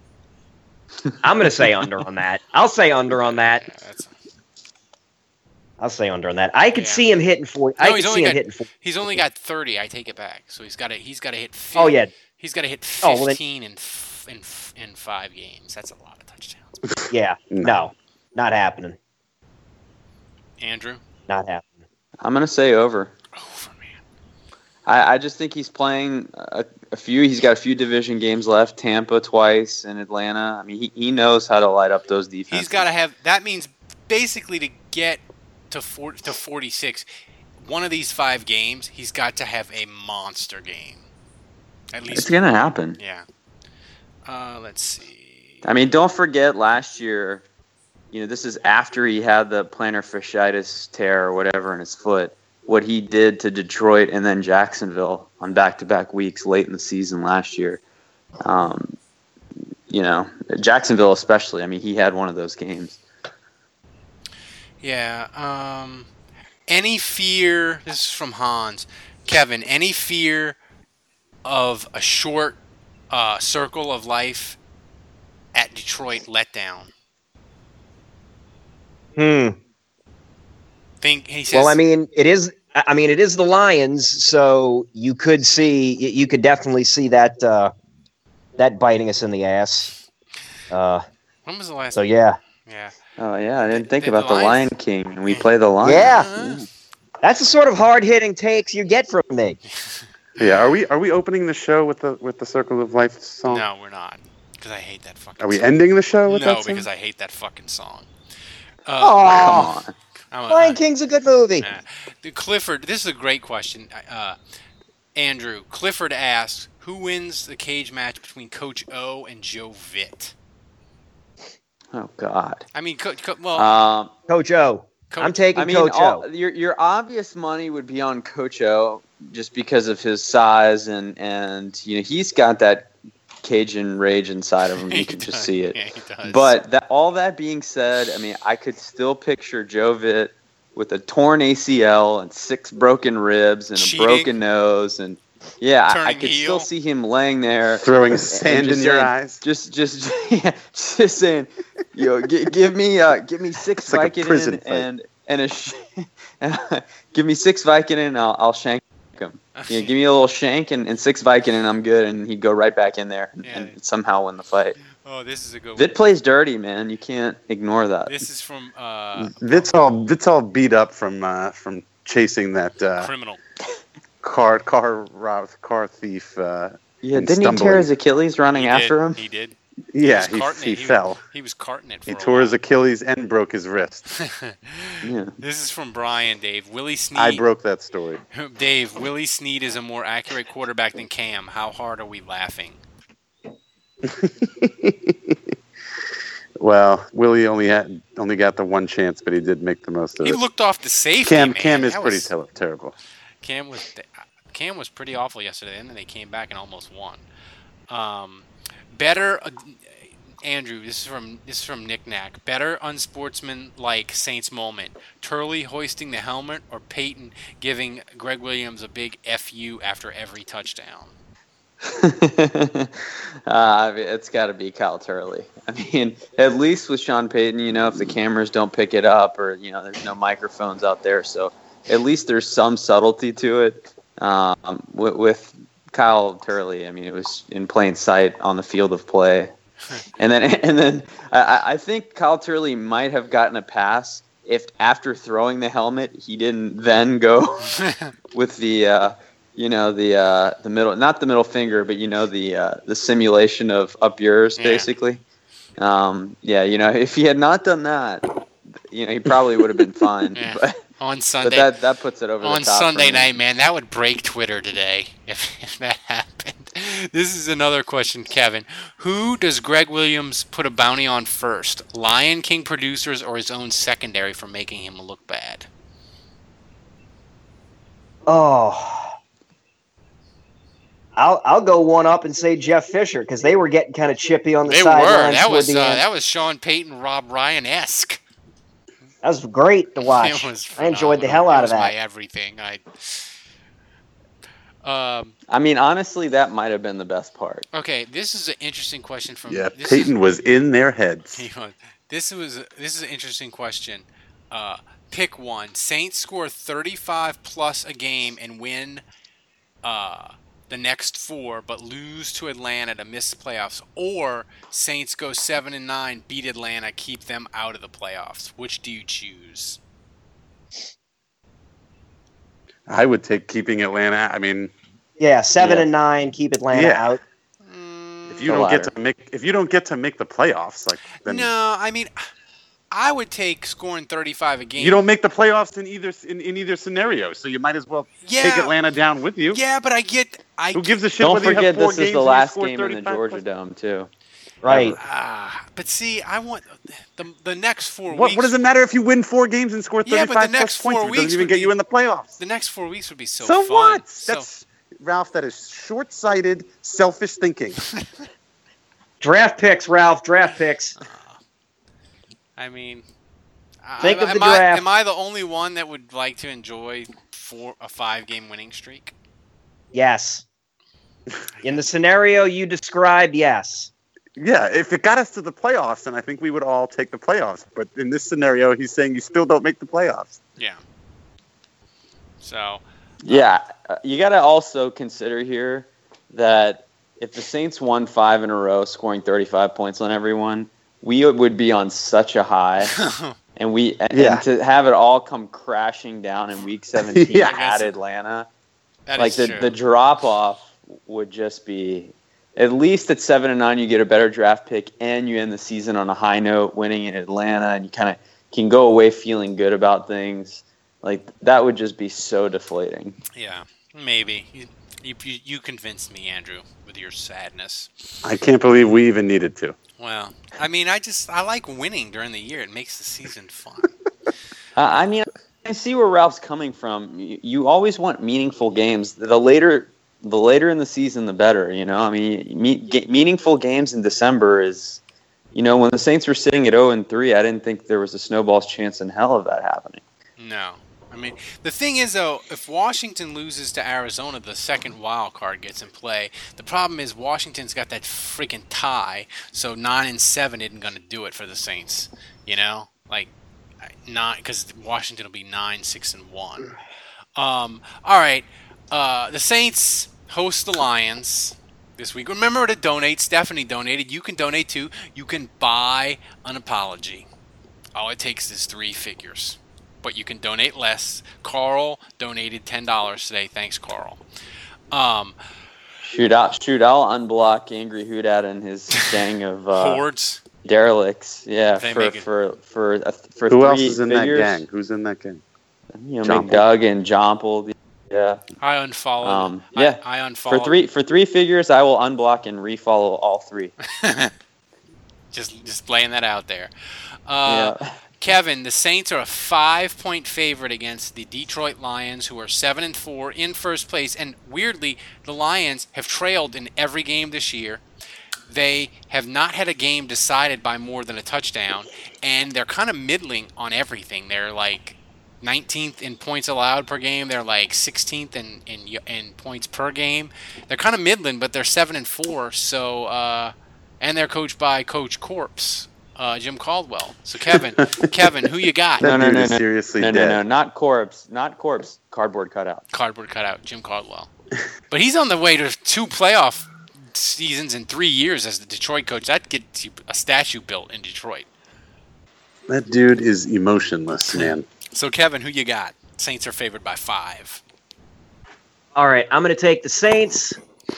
I'm going to say under on that. I'll say under on that. Yeah, that's, I'll say under on that. I could Yeah. see him hitting forty. No, I he's could only see him got- hitting forty. He's only got thirty. I take it back. So he's got to he's got to hit. fifty, Oh, yeah. He's got to hit Oh, well, then- fifteen in, f- in f- in five games. That's a lot of touchdowns. Yeah, No. no, not happening. Andrew, Not happening. I'm gonna say over. over man. I, I just think he's playing a, a few. He's got a few division games left. Tampa twice and Atlanta. I mean, he, he knows how to light up those defenses. He's got to have. That means basically to get to four, to forty-six, one of these five games, he's got to have a monster game. At least. It's gonna happen. Yeah. Uh, let's see. I mean, don't forget last year. You know, this is after he had the plantar fasciitis tear or whatever in his foot. What he did to Detroit and then Jacksonville on back-to-back weeks late in the season last year. Um, you know, Jacksonville especially. I mean, he had one of those games. Yeah. Um, any fear? This is from Hans. Kevin, any fear of a short uh, circle of life at Detroit letdown? Hmm. Think he says. Well, I mean, it is. I mean, it is the Lions, so you could see, you could definitely see that uh, that biting us in the ass. Uh, when was the last? so yeah, Yeah. Oh, yeah. I didn't think The- about the the Lions- Lion King, and we play the Lion. Yeah. Uh, that's the sort of hard hitting takes you get from me. Yeah, are we are we opening the show with the with the Circle of Life song? no, we're not. Because I hate that fucking. Are we song. ending the show with No, that song? because I hate that fucking song. Oh, Uh, Come on. I'm a- Lion King's a good movie. Uh, the Clifford, this is a great question. Uh, Andrew, Clifford asks, who wins the cage match between Coach O and Joe Vitt? Oh, God. I mean, co- co- well, Um, Coach O. Coach, I'm taking I mean, Coach all, O. your your obvious money would be on Coach O just because of his size and and you know he's got that Cajun rage inside of him. he You can just does. see it. Yeah, he does. But that all that being said, I mean, I could still picture Joe Vitt with a torn A C L and six broken ribs and Cheating. a broken nose and yeah, I, I Turning could heel. still see him laying there Throwing and sand just in your saying- eyes. Just, just, yeah, just saying, yo, g- give me, uh, give me six It's like a Vicodin prison fight. and and a, sh- give me six Vicodin and I'll, I'll shank him. Yeah, give me a little shank and, and six Vicodin and I'm good. And he'd go right back in there and, Yeah. and somehow win the fight. oh, this is a good Vitt one. plays dirty, man. You can't ignore that. This is from uh, Vit's all Vit's all beat up from uh, from chasing that uh, Criminal. car car rob car thief. Uh, Yeah, and didn't he tear stumbling. his Achilles running He after did. him? He did. yeah, was he, carting he it. fell. He was carting it for He a tore his while. Achilles and broke his wrist. Yeah. This is from Brian, Dave. Willie Snead. I broke that story. Dave, Willie Snead is a more accurate quarterback than Cam. How hard are we laughing? Well, Willie only had only got the one chance, but he did make the most of He it. looked off the safety, Cam man. Cam is That pretty was- ter- terrible. Cam was Cam was pretty awful yesterday, and then they came back and almost won. Um, better, uh, Andrew. This is from this is from Nick Knack. Better unsportsmanlike Saints moment: Turley hoisting the helmet, or Peyton giving Greg Williams a big F U after every touchdown. uh, I mean, it's got to be Kyle Turley. I mean, at least with Sean Payton, you know, if the cameras don't pick it up or, you know, there's no microphones out there. So at least there's some subtlety to it. Um, with, with Kyle Turley, I mean, it was in plain sight on the field of play. And then, and then I, I think Kyle Turley might have gotten a pass if after throwing the helmet, he didn't then go with the, uh, you know, the uh, the middle, not the middle finger, but you know the uh, the simulation of up yours, Yeah. basically. Um, yeah, you know, if he had not done that, you know, he probably would have been fine. Yeah. But, On but Sunday, that that puts it over on the top. for Sunday me. night, man, that would break Twitter today if, if that happened. This is another question, Kevin. Who does Greg Williams put a bounty on first? Lion King producers or his own secondary for making him look bad? Oh. I'll I'll go one up and say Jeff Fisher because they were getting kind of chippy on the They were. sidelines. That toward was the uh, end. that was Sean Payton, Rob Ryan esque. That was great to watch. It was I enjoyed the phenomenal. hell out It of was my that. everything. I. Um. I mean, honestly, that might have been the best part. Okay, this is an interesting question from. Yeah, this Peyton was in their heads. Is, this was this is an interesting question. Uh, pick one. Saints score thirty-five plus a game and win uh, the next four, but lose to Atlanta to miss the playoffs. Or Saints go seven and nine, beat Atlanta, keep them out of the playoffs. Which do you choose? I would take keeping Atlanta. I mean, Yeah, seven Yeah. and nine, keep Atlanta Yeah. out. if you The don't get latter. to make if you don't get to make the playoffs, like then No, I mean, I would take scoring thirty-five a game. you don't make the playoffs in either in, in either scenario. So you might as well yeah, take Atlanta down with you. Yeah, but I get. I Who get, gives a shit Don't whether you forget have four this games is the and you last score game in the thirty-five Georgia plus- Dome too. Right. Ah, but see, I want the the next four What, weeks. what does it matter if you win four games and score Yeah, thirty-five but the plus next points? four It doesn't weeks even would get be- you in the playoffs. The next four weeks would be so, So fun. what? So, That's Ralph. That is short-sighted, selfish thinking. Draft picks, Ralph. Draft picks. I mean, I- Think I, of the am I, draft. am I the only one that would like to enjoy four a five game winning streak? Yes. In the scenario you described, yes. Yeah, if it got us to the playoffs, then I think we would all take the playoffs. But in this scenario, he's saying you still don't make the playoffs. Yeah. So Yeah, uh, you got to also consider here that if the Saints won five in a row, scoring thirty-five points on everyone, we would be on such a high, and we and, Yeah. and to have it all come crashing down in Week seventeen Yeah. at Atlanta, that like is the true. the drop off would just be. At least at seven and nine, you get a better draft pick, and you end the season on a high note, winning in Atlanta, and you kind of can go away feeling good about things. Like that would just be so deflating. Yeah, maybe you, you you you convinced me, Andrew, with your sadness. I can't believe we even needed to. Well, I mean, I just I like winning during the year. It makes the season fun. Uh, I mean, I see where Ralph's coming from. You, you always want meaningful games. The later, the later in the season, the better. You know, I mean, me, get, meaningful games in December is, you know, when the Saints were sitting at zero and three, I didn't think there was a snowball's chance in hell of that happening. No. I mean, the thing is, though, if Washington loses to Arizona, the second wild card gets in play. The problem is Washington's got that freaking tie, so nine and seven isn't going to do it for the Saints. You know, like not because Washington will be nine, six, and one. Um, all right, uh, the Saints host the Lions this week. Remember to donate. Stephanie donated. You can donate too. You can buy an apology. All it takes is three figures. But you can donate less. Carl donated ten dollars today. Thanks, Carl. Um, Shoot out, shoot! I'll unblock Angry Hoodat and his gang of uh, hordes. derelicts. Yeah, They for make it- for for uh, for Who three else is in figures. that gang? Who's in that gang? You know, Jomple. McDoug and Jomple. Yeah, I unfollowed. Um, yeah. I, I unfollowed. for three for three figures, I will unblock and refollow all three. just just laying that out there. Uh, yeah. Kevin, the Saints are a five-point favorite against the Detroit Lions, who are seven and four in first place. And weirdly, the Lions have trailed in every game this year. They have not had a game decided by more than a touchdown, and they're kind of middling on everything. They're like nineteenth in points allowed per game. They're like sixteenth in in, in points per game. They're kind of middling, but they're seven and four. So, uh, and they're coached by Coach Corpse. Uh, Jim Caldwell. So Kevin, Kevin, who you got? No, That no, dude no, is no. seriously No, dead. no, no, not corpse, not corpse. Cardboard cutout. Cardboard cutout, Jim Caldwell. But he's on the way to two playoff seasons in three years as the Detroit coach. That gets you a statue built in Detroit. That dude is emotionless, man. So Kevin, who you got? Saints are favored by five. All right, I'm going to take the Saints.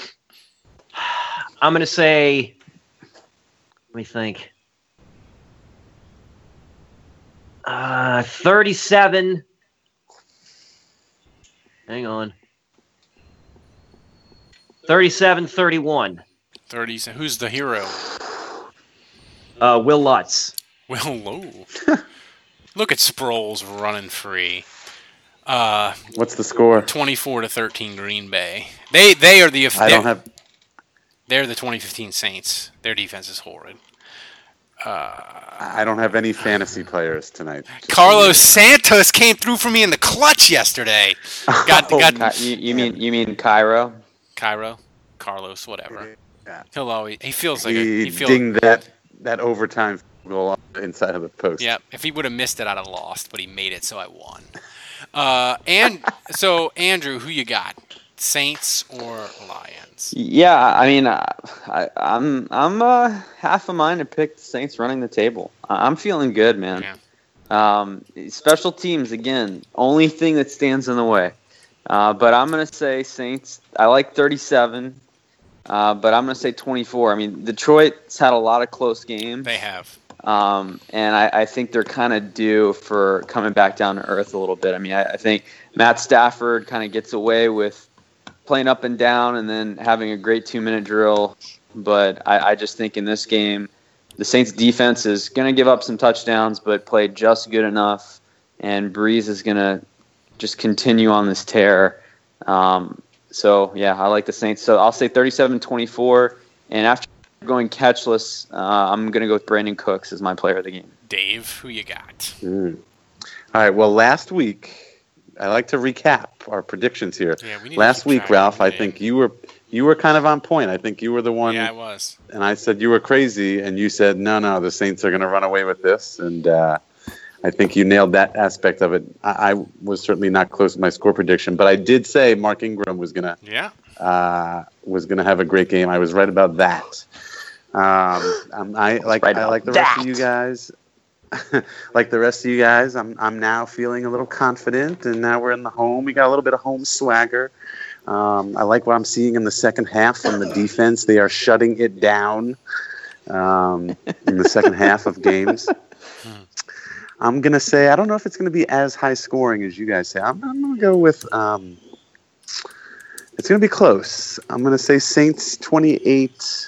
I'm going to say, let me think. Uh, thirty-seven. Hang on. thirty-seven thirty-one. Thirty. So who's the hero? Uh, Will Lutz. Well, low. Look at Sproles running free. Uh, What's the score? twenty-four to thirteen, Green Bay. They they are the I don't have. they're the twenty fifteen Saints. Their defense is horrid. I don't have any fantasy players tonight. Just Carlos Santos came through for me in the clutch yesterday. Got Oh, got Ki- you, you mean you mean Cairo? Cairo, Carlos, whatever. Yeah. He'll always he feels like He, a, he feels dinged that that overtime goal inside of the post. Yep. If he would have missed it, I'd have lost, but he made it, so I won. Uh, and so Andrew, who you got? Saints or Lions? Yeah, I mean, I, I, I'm I'm uh, half of mine to pick the Saints running the table. I- I'm feeling good, man. Yeah. Um, special teams again, only thing that stands in the way. Uh, but I'm gonna say Saints. I like thirty-seven, uh, but I'm gonna say twenty-four. I mean, Detroit's had a lot of close games. They have. Um, and I, I think they're kind of due for coming back down to earth a little bit. I mean, I, I think Matt Stafford kind of gets away with playing up and down and then having a great two-minute drill. But I, I just think in this game, the Saints' defense is going to give up some touchdowns, but play just good enough. And Breeze is going to just continue on this tear. Um, so, yeah, I like the Saints. So I'll say thirty-seven twenty-four. And after going catchless, uh, I'm going to go with Brandon Cooks as my player of the game. Dave, who you got? Mm. All right. Well, last week, I like to recap our predictions here. Yeah, we need to last keep week, track Ralph, of I everything. think you were you were kind of on point. I think you were the one, Yeah, I was. and I said you were crazy, and you said no, no, the Saints are going to run away with this, and uh, I think you nailed that aspect of it. I, I was certainly not close to my score prediction, but I did say Mark Ingram was going to Yeah. uh, was going to have a great game. I was right about that. Um, I'm, I like Right I like the about rest of that. you guys. Like the rest of you guys, I'm I'm now feeling a little confident, and now we're in the home. We got a little bit of home swagger. Um, I like what I'm seeing in the second half from the defense. They are shutting it down um, in the second half of games. I'm gonna say I don't know if it's gonna be as high scoring as you guys say. I'm, I'm gonna go with. Um, it's gonna be close. I'm gonna say Saints twenty-eight,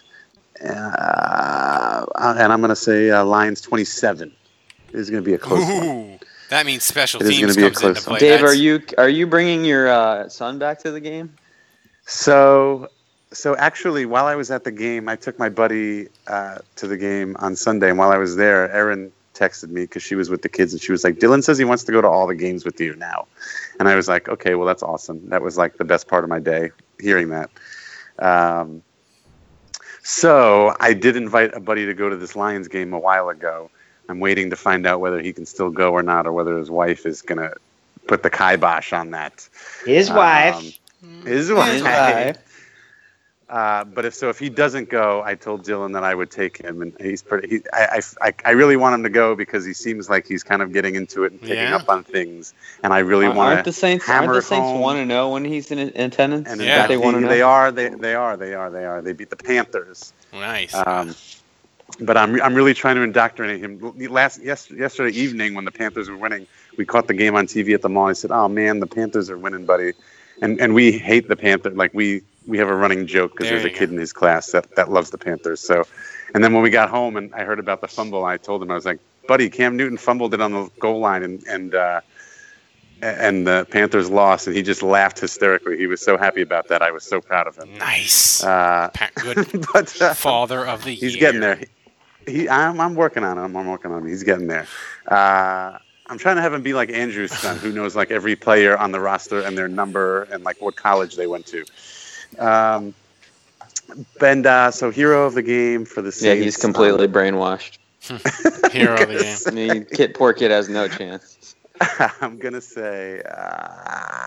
uh, and I'm gonna say uh, Lions twenty-seven. It is gonna be a close one. Ooh, that means special It is teams gonna be a comes close into one. play. Dave, That's- are you are you bringing your uh, son back to the game? So, so actually, while I was at the game, I took my buddy uh, to the game on Sunday, and while I was there, Erin texted me because she was with the kids, and she was like, "Dylan says he wants to go to all the games with you now," and I was like, "Okay, well, that's awesome." That was like the best part of my day, hearing that. Um, so I did invite a buddy to go to this Lions game a while ago. I'm waiting to find out whether he can still go or not, or whether his wife is gonna put the kibosh on that. His wife. Um, His wife. His wife. Uh, but if so, if he doesn't go, I told Dylan that I would take him, and he's pretty. He, I, I, I- I really want him to go because he seems like he's kind of getting into it and picking Yeah. up on things, and I really Aren't want the to Saints aren't hammer the it Saints home. want to know when he's in, in attendance? And Yeah. in fact, they want to he- know. they are. They, they are. They are. They are. They beat the Panthers. Nice. Um, but I'm I'm really trying to indoctrinate him. Last yes, yesterday evening when the Panthers were winning, we caught the game on T V at the mall. I said, "Oh man, the Panthers are winning, buddy," and and we hate the Panthers. Like we we have a running joke because There there's a you kid go. in his class that that loves the Panthers. So, and then when we got home and I heard about the fumble, I told him I was like, "Buddy, Cam Newton fumbled it on the goal line and and." Uh, and the Panthers lost, and he just laughed hysterically. He was so happy about that. I was so proud of him. nice. Uh, Pa- good but uh, father of the year. he's getting there. He, I'm, I'm working on him. I'm working on him. He's getting there. Uh, I'm trying to have him be like Andrew's son, who knows like every player on the roster and their number and like what college they went to. Um, and uh, so hero of the game for the Yeah, Saints. he's completely brainwashed. Hero of the game. I mean, kid, poor kid has no chance. Um, I'm gonna say. Uh,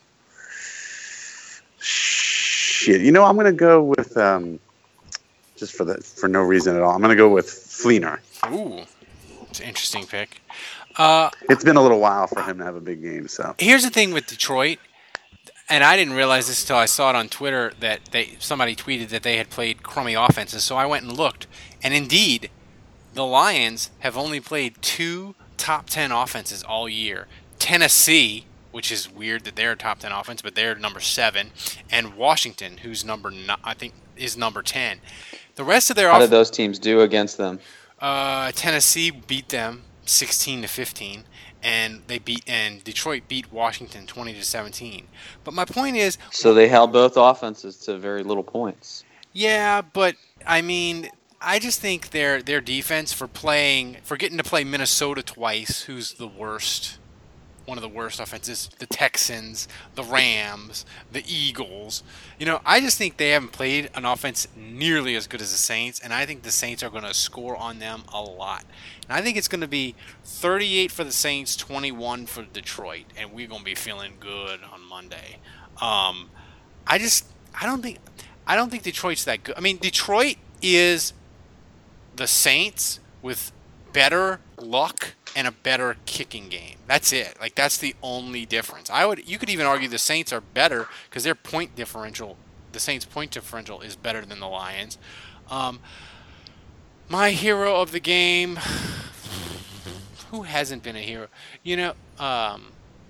shit. You know, I'm gonna go with um, just for the for no reason at all. I'm gonna go with Fleener. Ooh, it's an interesting pick. Uh, It's been a little while for him to have a big game, so. here's the thing with Detroit, and I didn't realize this until I saw it on Twitter that they somebody tweeted that they had played crummy offenses. So I went and looked, and indeed, the Lions have only played two top ten offenses all year. Tennessee, which is weird that they're a top ten offense, but they're number seven, and Washington, who's number no, I think is number ten. The rest of their How off- did those teams do against them? uh, Tennessee beat them sixteen to fifteen, and they beat and Detroit beat Washington twenty to seventeen. But my point is, So they held both offenses to very little points. yeah, but I mean, I just think their their defense for playing for getting to play Minnesota twice, who's the worst one of the worst offenses. The Texans, the Rams, the Eagles. You know, I just think they haven't played an offense nearly as good as the Saints, and I think the Saints are going to score on them a lot. And I think it's going to be thirty-eight for the Saints, twenty-one for Detroit, and we're going to be feeling good on Monday. Um, I just, I don't think, I don't think Detroit's that good. I mean, Detroit is the Saints with better luck and a better kicking game. That's it. Like, that's the only difference. I would, you could even argue the Saints are better because their point differential, the Saints' point differential is better than the Lions. Um, my hero of the game, who hasn't been a hero? You know, um,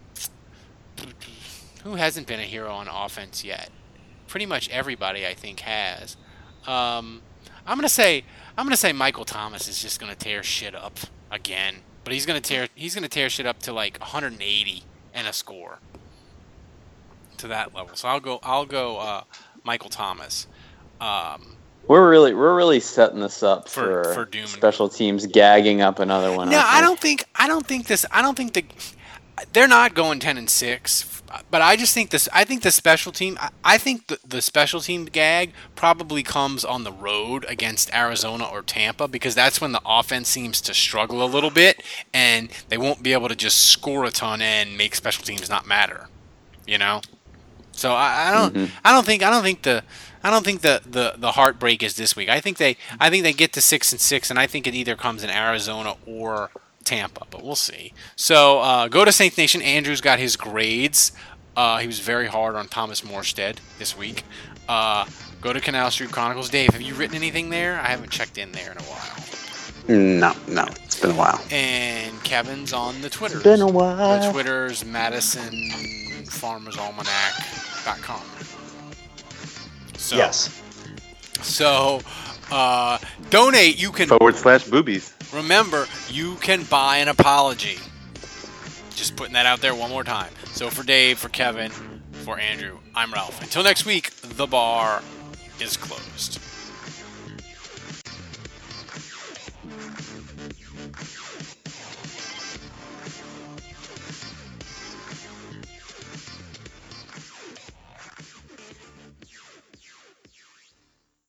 who hasn't been a hero on offense yet? Pretty much everybody, I think, has. Um, I'm gonna say, I'm gonna say Michael Thomas is just gonna tear shit up again. But he's gonna tear, he's gonna tear shit up to like one hundred eighty and a score. To that level. So I'll go, I'll go, uh, Michael Thomas. Um, We're really we're really setting this up For- for, for Doom. special teams gagging up another one. No, aren't I they? don't think I don't think this. I don't think the they're not going ten and six. But I just think this. I think the special team. I, I think the, the special team gag probably comes on the road against Arizona or Tampa because that's when the offense seems to struggle a little bit, and they won't be able to just score a ton and make special teams not matter. You know. So I, I don't. Mhm. I don't think. I don't think the. I don't think the, the, the heartbreak is this week. I think they. I think they get to six and six, and I think it either comes in Arizona or Tampa, but we'll see. So uh, go to Saints Nation. Andrew's got his grades. Uh, he was very hard on Thomas Morstead this week. Uh, go to Canal Street Chronicles. Dave, have you written anything there? I haven't checked in there in a while. No, no, it's been a while. And Kevin's on the Twitters. Been a while. The Twitters, Madison Farmers Almanac dot com. So, Yes. So, uh, donate. You can Forward slash boobies. remember. You can buy an apology. Just putting that out there one more time. So for Dave, for Kevin, for Andrew, I'm Ralph. Until next week, the bar is closed.